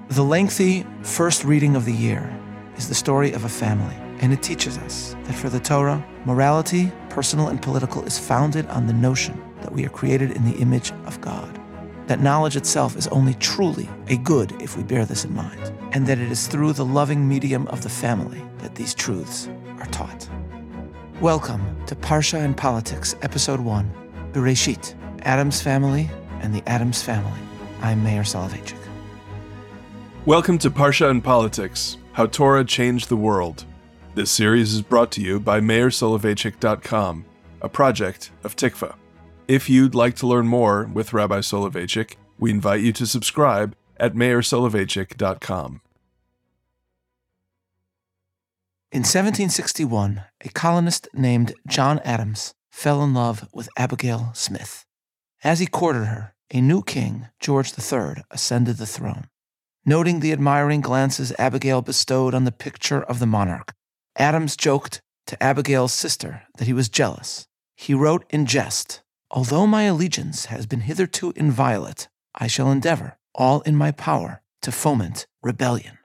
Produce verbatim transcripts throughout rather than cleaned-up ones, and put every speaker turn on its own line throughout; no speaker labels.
The lengthy first reading of the year is the story of a family, and it teaches us that for the Torah, morality, personal and political, is founded on the notion that we are created in the image of God, that knowledge itself is only truly a good if we bear this in mind, and that it is through the loving medium of the family that these truths are taught. Welcome to Parsha and Politics, Episode one, Bereshit, Adam's Family and the Adams Family. I'm Meir Soloveichik.
Welcome to Parsha and Politics, How Torah Changed the World. This series is brought to you by meir soloveichik dot com, a project of Tikva. If you'd like to learn more with Rabbi Soloveitchik, we invite you to subscribe at meir soloveichik dot com.
In seventeen sixty-one, a colonist named John Adams fell in love with Abigail Smith. As he courted her, a new king, George the Third, ascended the throne. Noting the admiring glances Abigail bestowed on the picture of the monarch, Adams joked to Abigail's sister that he was jealous. He wrote in jest, "Although my allegiance has been hitherto inviolate, I shall endeavor, all in my power, to foment rebellion."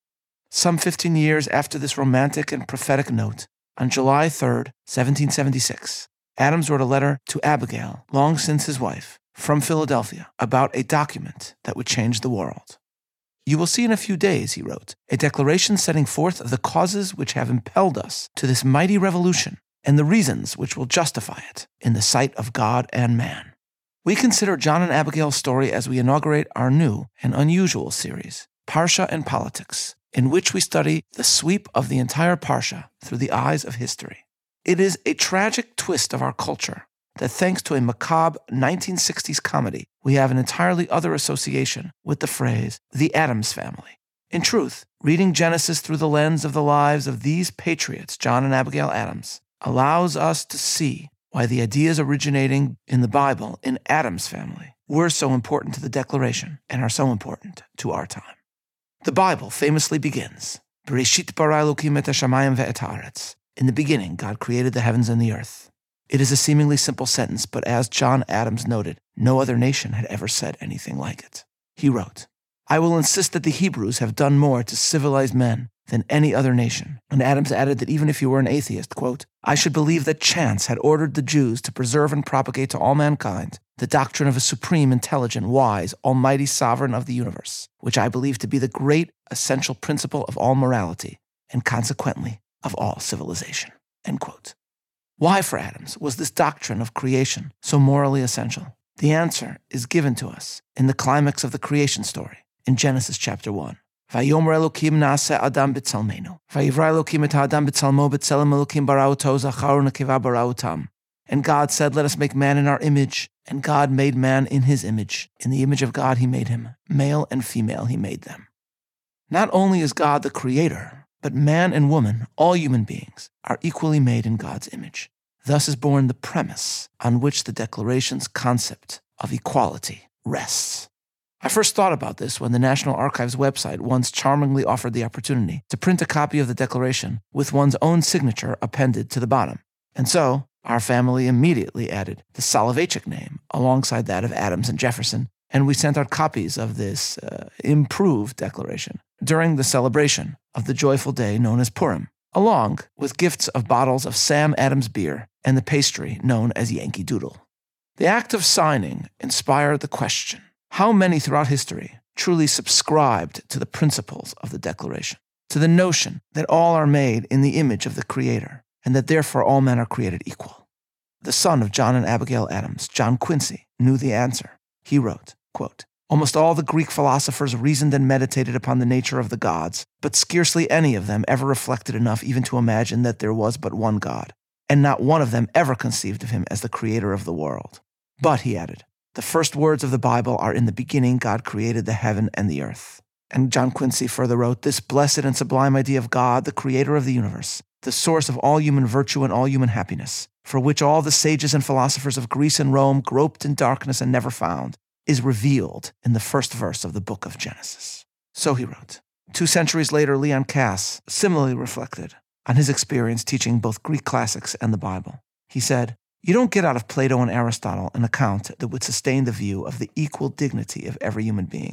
Some fifteen years after this romantic and prophetic note, on July third, seventeen seventy-six, Adams wrote a letter to Abigail, long since his wife, from Philadelphia, about a document that would change the world. "You will see in a few days," he wrote, "a declaration setting forth the causes which have impelled us to this mighty revolution and the reasons which will justify it in the sight of God and man." We consider John and Abigail's story as we inaugurate our new and unusual series, Parsha and Politics, in which we study the sweep of the entire Parsha through the eyes of history. It is a tragic twist of our culture that thanks to a macabre nineteen sixties comedy, we have an entirely other association with the phrase, the Adams Family. In truth, reading Genesis through the lens of the lives of these patriots, John and Abigail Adams, allows us to see why the ideas originating in the Bible in Adam's family were so important to the Declaration and are so important to our time. The Bible famously begins, Bereshit bara Elokim et hashamayim ve'et haaretz. In the beginning, God created the heavens and the earth. It is a seemingly simple sentence, but as John Adams noted, no other nation had ever said anything like it. He wrote, "I will insist that the Hebrews have done more to civilize men than any other nation." And Adams added that even if you were an atheist, quote, "I should believe that chance had ordered the Jews to preserve and propagate to all mankind the doctrine of a supreme, intelligent, wise, almighty sovereign of the universe, which I believe to be the great essential principle of all morality, and consequently of all civilization." End quote. Why for Adams was this doctrine of creation so morally essential? The answer is given to us in the climax of the creation story in Genesis chapter one. Vayomer Elokim na'aseh Adam b'tzalmenu. Vayivra Elokim et ha'adam b'tzalmo b'tzelem Elokim bara'uto zachar u'nekeva bara'utam. And God said, "Let us make man in our image." And God made man in his image. In the image of God he made him. Male and female he made them. Not only is God the creator, but man and woman, all human beings, are equally made in God's image. Thus is born the premise on which the Declaration's concept of equality rests. I first thought about this when the National Archives website once charmingly offered the opportunity to print a copy of the Declaration with one's own signature appended to the bottom. And so, our family immediately added the Soloveitchik name alongside that of Adams and Jefferson, and we sent out copies of this uh, improved Declaration during the celebration of the joyful day known as Purim, along with gifts of bottles of Sam Adams beer and the pastry known as Yankee Doodle. The act of signing inspired the question, how many throughout history truly subscribed to the principles of the Declaration, to the notion that all are made in the image of the Creator, and that therefore all men are created equal? The son of John and Abigail Adams, John Quincy, knew the answer. He wrote, quote, "Almost all the Greek philosophers reasoned and meditated upon the nature of the gods, but scarcely any of them ever reflected enough even to imagine that there was but one God, and not one of them ever conceived of him as the creator of the world. But," he added, "the first words of the Bible are, 'In the beginning God created the heaven and the earth.'" And John Quincy further wrote, "This blessed and sublime idea of God, the creator of the universe, the source of all human virtue and all human happiness, for which all the sages and philosophers of Greece and Rome groped in darkness and never found, is revealed in the first verse of the book of Genesis." So he wrote. Two centuries later, Leon Kass similarly reflected on his experience teaching both Greek classics and the Bible. He said, "You don't get out of Plato and Aristotle an account that would sustain the view of the equal dignity of every human being.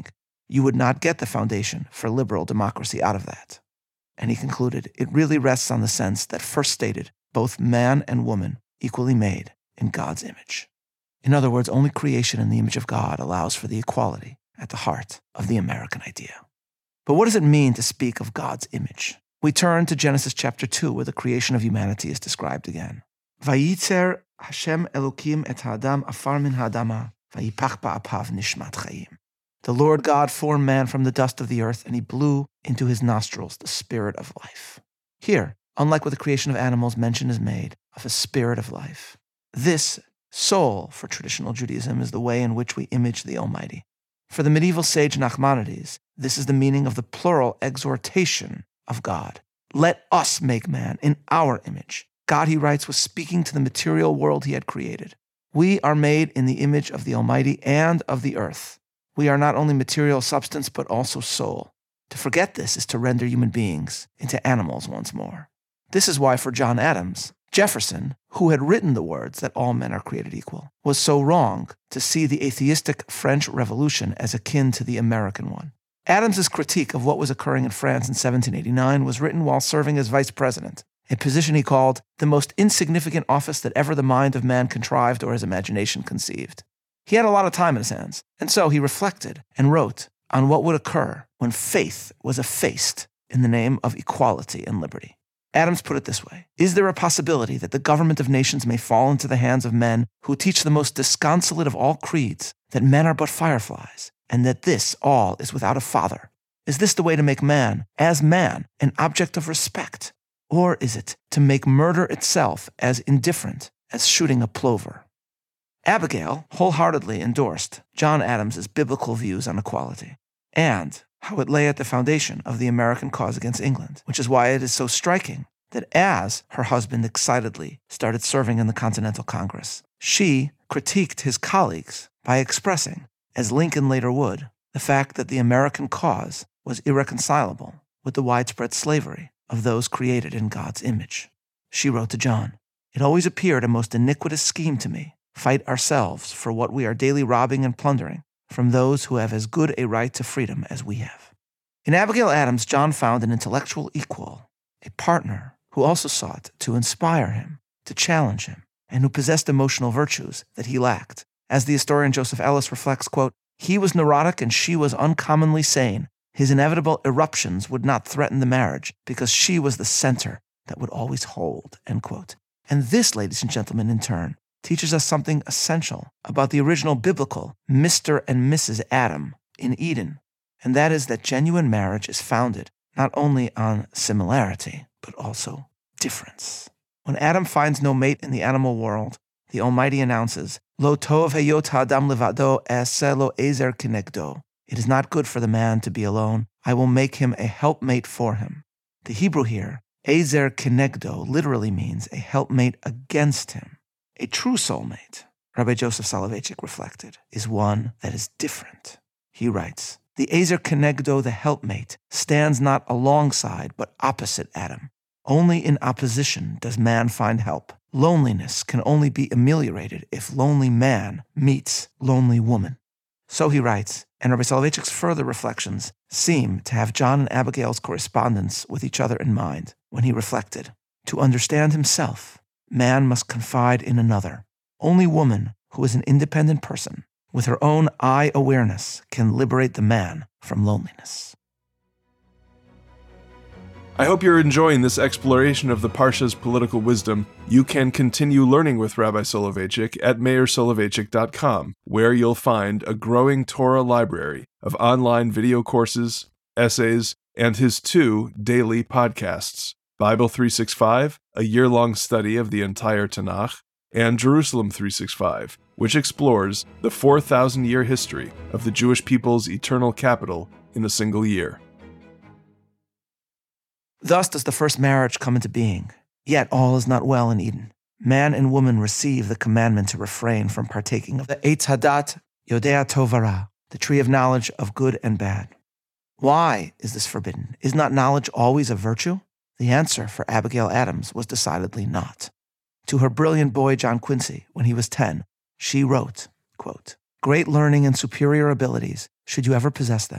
You would not get the foundation for liberal democracy out of that. And he concluded, it really rests on the sense that first stated, both man and woman equally made in God's image. In other words, only creation in the image of God allows for the equality at the heart of the American idea. But what does it mean to speak of God's image? We turn to Genesis chapter two, where the creation of humanity is described again. Vayitzer Hashem Elokim et ha'adam afar min ha'adama, vayipach ba'apav nishmat chayim. The Lord God formed man from the dust of the earth, and he blew into his nostrils the spirit of life. Here, unlike with the creation of animals, mention is made of a spirit of life. This soul, for traditional Judaism, is the way in which we image the Almighty. For the medieval sage Nachmanides, this is the meaning of the plural exhortation of God. Let us make man in our image. God, he writes, was speaking to the material world he had created. We are made in the image of the Almighty and of the earth. We are not only material substance, but also soul. To forget this is to render human beings into animals once more. This is why for John Adams, Jefferson, who had written the words that all men are created equal, was so wrong to see the atheistic French Revolution as akin to the American one. Adams's critique of what was occurring in France in seventeen eighty-nine was written while serving as vice president, a position he called the most insignificant office that ever the mind of man contrived or his imagination conceived. He had a lot of time in his hands, and so he reflected and wrote on what would occur when faith was effaced in the name of equality and liberty. Adams put it this way: is there a possibility that the government of nations may fall into the hands of men who teach the most disconsolate of all creeds, that men are but fireflies, and that this all is without a father? Is this the way to make man, as man, an object of respect? Or is it to make murder itself as indifferent as shooting a plover? Abigail wholeheartedly endorsed John Adams's biblical views on equality and how it lay at the foundation of the American cause against England, which is why it is so striking that as her husband excitedly started serving in the Continental Congress, she critiqued his colleagues by expressing, as Lincoln later would, the fact that the American cause was irreconcilable with the widespread slavery of those created in God's image. She wrote to John, "It always appeared a most iniquitous scheme to me, fight ourselves for what we are daily robbing and plundering from those who have as good a right to freedom as we have." In Abigail Adams, John found an intellectual equal, a partner who also sought to inspire him, to challenge him, and who possessed emotional virtues that he lacked. As the historian Joseph Ellis reflects, quote, "He was neurotic and she was uncommonly sane. His inevitable eruptions would not threaten the marriage because she was the center that would always hold," end quote. And this, ladies and gentlemen, in turn, teaches us something essential about the original biblical Mister and Missus Adam in Eden, and that is that genuine marriage is founded not only on similarity, but also difference. When Adam finds no mate in the animal world, the Almighty announces, Lo tov heyot ha'adam levado e'aseh lo ezer kinegdo. It is not good for the man to be alone. I will make him a helpmate for him. The Hebrew here, ezer kinegdo, literally means a helpmate against him. A true soulmate, Rabbi Joseph Soloveitchik reflected, is one that is different. He writes, "The ezer kenegdo, the helpmate, stands not alongside but opposite Adam. Only in opposition does man find help. Loneliness can only be ameliorated if lonely man meets lonely woman." So he writes, and Rabbi Soloveitchik's further reflections seem to have John and Abigail's correspondence with each other in mind when he reflected, "To understand himself, man must confide in another. Only woman, who is an independent person, with her own I-awareness, can liberate the man from loneliness."
I hope you're enjoying this exploration of the Parsha's political wisdom. You can continue learning with Rabbi Soloveitchik at meir soloveitchik dot com, where you'll find a growing Torah library of online video courses, essays, and his two daily podcasts, Bible three sixty-five, a year-long study of the entire Tanakh, and Jerusalem three sixty-five, which explores the four thousand year history of the Jewish people's eternal capital in a single year.
Thus does the first marriage come into being. Yet all is not well in Eden. Man and woman receive the commandment to refrain from partaking of the Eitz Hadat Yodea Tov Vara, the tree of knowledge of good and bad. Why is this forbidden? Is not knowledge always a virtue? The answer for Abigail Adams was decidedly not. To her brilliant boy John Quincy, when he was ten, she wrote, quote, "Great learning and superior abilities, should you ever possess them,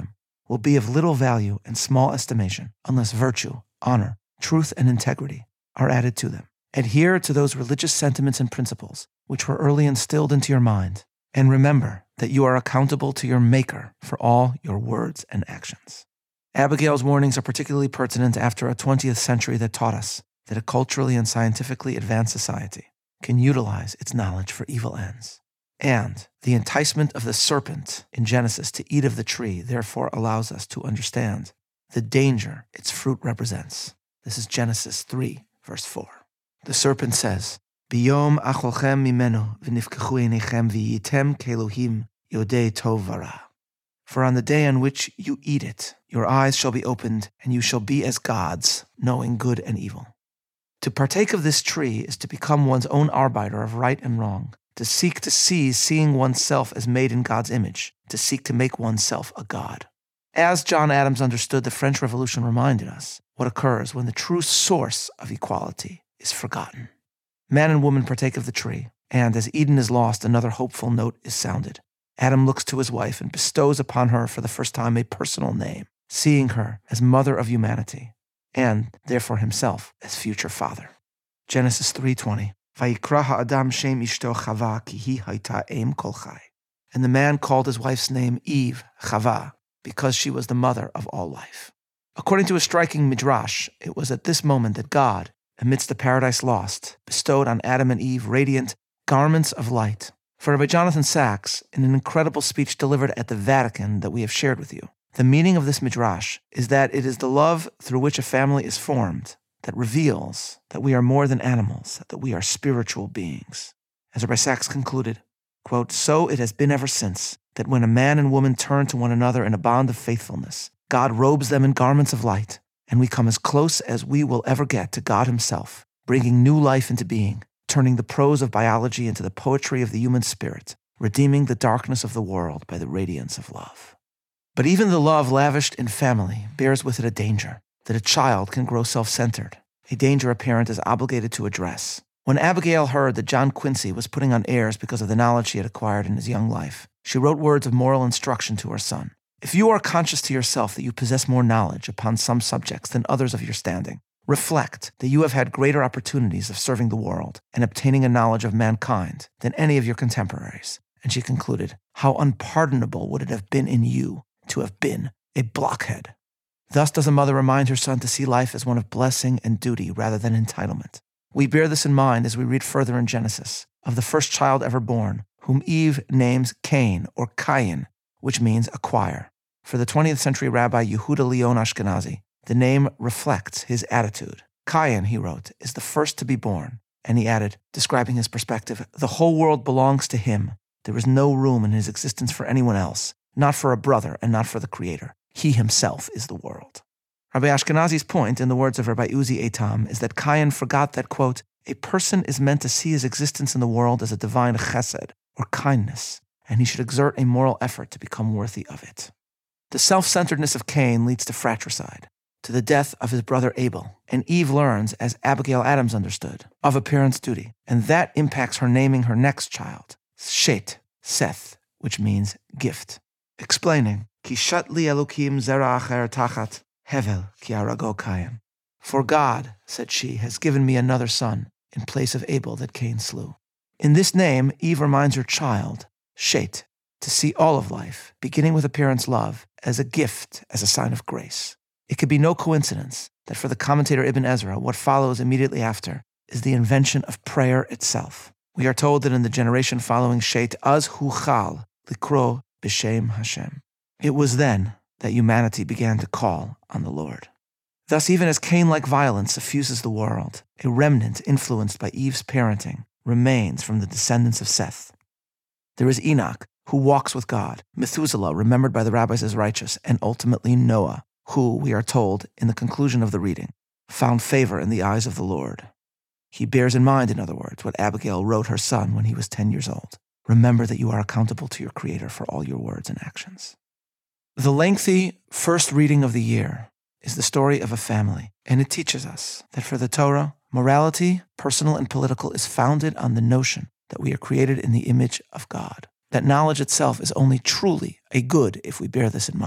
will be of little value and small estimation unless virtue, honor, truth, and integrity are added to them. Adhere to those religious sentiments and principles which were early instilled into your mind, and remember that you are accountable to your Maker for all your words and actions. Abigail's warnings are particularly pertinent after a twentieth century that taught us that a culturally and scientifically advanced society can utilize its knowledge for evil ends. And the enticement of the serpent in Genesis to eat of the tree therefore allows us to understand the danger its fruit represents. This is Genesis three, verse four. The serpent says, Biyom acholchem mimenu v'nifkechu einechem v'yitem kelohim yodei tov v'ra. For on the day on which you eat it, your eyes shall be opened, and you shall be as gods, knowing good and evil. To partake of this tree is to become one's own arbiter of right and wrong, to seek to seize seeing oneself as made in God's image, to seek to make oneself a god. As John Adams understood the French Revolution reminded us what occurs when the true source of equality is forgotten. Man and woman partake of the tree, and as Eden is lost, another hopeful note is sounded. Adam looks to his wife and bestows upon her for the first time a personal name, seeing her as mother of humanity, and therefore himself as future father. Genesis three twenty. Vayikra ha'adam shem ishto Chava ki hi hayta em kol chai. And the man called his wife's name Eve, Chava, because she was the mother of all life. According to a striking midrash, it was at this moment that God, amidst the paradise lost, bestowed on Adam and Eve radiant garments of light. For Rabbi Jonathan Sacks, in an incredible speech delivered at the Vatican that we have shared with you, the meaning of this midrash is that it is the love through which a family is formed that reveals that we are more than animals, that we are spiritual beings. As Rabbi Sacks concluded, quote, so it has been ever since, that when a man and woman turn to one another in a bond of faithfulness, God robes them in garments of light, and we come as close as we will ever get to God himself, bringing new life into being, turning the prose of biology into the poetry of the human spirit, redeeming the darkness of the world by the radiance of love. But even the love lavished in family bears with it a danger, that a child can grow self-centered, a danger a parent is obligated to address. When Abigail heard that John Quincy was putting on airs because of the knowledge she had acquired in his young life, she wrote words of moral instruction to her son. If you are conscious to yourself that you possess more knowledge upon some subjects than others of your standing, reflect that you have had greater opportunities of serving the world and obtaining a knowledge of mankind than any of your contemporaries. And she concluded, how unpardonable would it have been in you to have been a blockhead. Thus does a mother remind her son to see life as one of blessing and duty rather than entitlement. We bear this in mind as we read further in Genesis of the first child ever born, whom Eve names Cain or Cain, which means acquire. For the twentieth century rabbi Yehuda Leon Ashkenazi, the name reflects his attitude. Cain, he wrote, is the first to be born. And he added, describing his perspective, the whole world belongs to him. There is no room in his existence for anyone else, not for a brother and not for the Creator. He himself is the world. Rabbi Ashkenazi's point, in the words of Rabbi Uzi Eitam, is that Cain forgot that, quote, a person is meant to see his existence in the world as a divine chesed, or kindness, and he should exert a moral effort to become worthy of it. The self-centeredness of Cain leads to fratricide, to the death of his brother Abel, and Eve learns, as Abigail Adams understood, of a parent's duty, and that impacts her naming her next child, Shet, Seth, which means gift. Explaining, Ki shat li Elokim zera acher tachat hevel ki arago Cain. For God, said she, has given me another son in place of Abel that Cain slew. In this name, Eve reminds her child, Shet, to see all of life, beginning with a parent's love, as a gift, as a sign of grace. It could be no coincidence that for the commentator Ibn Ezra, what follows immediately after is the invention of prayer itself. We are told that in the generation following Shet, Az huchal likro b'shem Hashem. It was then that humanity began to call on the Lord. Thus, even as Cain-like violence suffuses the world, a remnant influenced by Eve's parenting remains from the descendants of Seth. There is Enoch, who walks with God, Methuselah, remembered by the rabbis as righteous, and ultimately Noah, who, we are told in the conclusion of the reading, found favor in the eyes of the Lord. He bears in mind, in other words, what Abigail wrote her son when he was ten years old. Remember that you are accountable to your Creator for all your words and actions. The lengthy first reading of the year is the story of a family, and it teaches us that for the Torah, morality, personal and political, is founded on the notion that we are created in the image of God. That knowledge itself is only truly a good if we bear this in mind.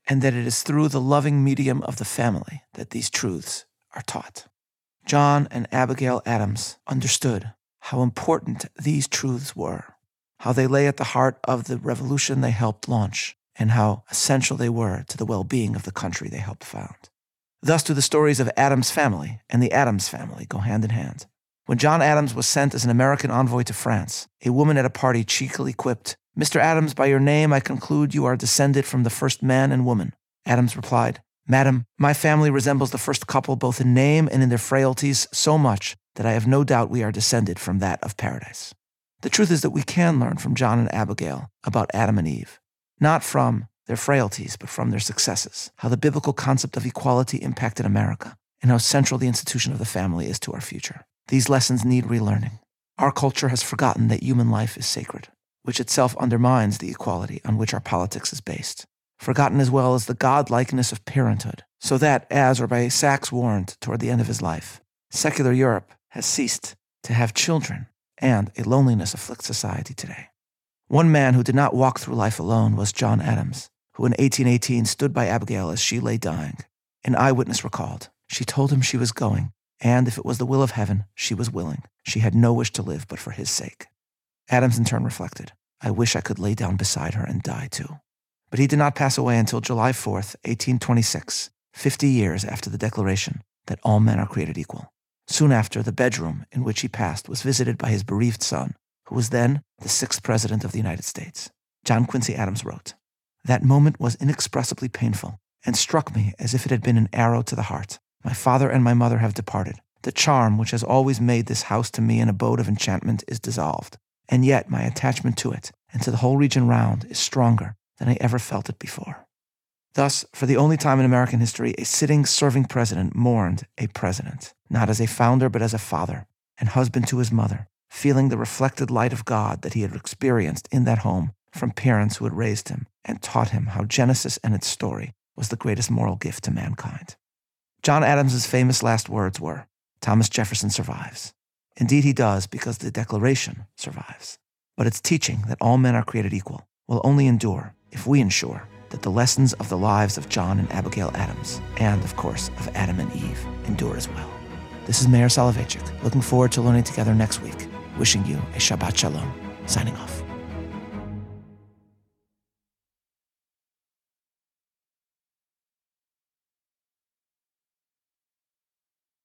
and that it is through the loving medium of the family that these truths are taught. John and Abigail Adams understood how important these truths were, how they lay at the heart of the revolution they helped launch, and how essential they were to the well-being of the country they helped found. Thus do the stories of Adams' family and the Adams family go hand in hand. When John Adams was sent as an American envoy to France, a woman at a party cheekily quipped, "Mister Adams, by your name I conclude you are descended from the first man and woman." Adams replied, "Madam, my family resembles the first couple both in name and in their frailties so much that I have no doubt we are descended from that of paradise." The truth is that we can learn from John and Abigail about Adam and Eve, not from their frailties, but from their successes, how the biblical concept of equality impacted America, and how central the institution of the family is to our future. These lessons need relearning. Our culture has forgotten that human life is sacred, which itself undermines the equality on which our politics is based. Forgotten as well as the godlikeness of parenthood, so that, as Rabbi Sachs warned toward the end of his life, secular Europe has ceased to have children, and a loneliness afflicts society today. One man who did not walk through life alone was John Adams, who in eighteen eighteen stood by Abigail as she lay dying. An eyewitness recalled, "She told him she was going, and if it was the will of heaven, she was willing. She had no wish to live but for his sake." Adams in turn reflected, "I wish I could lay down beside her and die too." But he did not pass away until July fourth, eighteen twenty-six, fifty years after the declaration that all men are created equal. Soon after, the bedroom in which he passed was visited by his bereaved son, who was then the sixth president of the United States. John Quincy Adams wrote, "That moment was inexpressibly painful and struck me as if it had been an arrow to the heart. My father and my mother have departed. The charm which has always made this house to me an abode of enchantment is dissolved, and yet my attachment to it and to the whole region round is stronger than I ever felt it before." Thus, for the only time in American history, a sitting serving president mourned a president, not as a founder but as a father and husband to his mother, feeling the reflected light of God that he had experienced in that home from parents who had raised him and taught him how Genesis and its story was the greatest moral gift to mankind. John Adams's famous last words were, "Thomas Jefferson survives." Indeed he does, because the Declaration survives. But its teaching that all men are created equal will only endure if we ensure that the lessons of the lives of John and Abigail Adams, and of course of Adam and Eve, endure as well. This is Meir Soloveichik, looking forward to learning together next week. Wishing you a Shabbat Shalom. Signing off.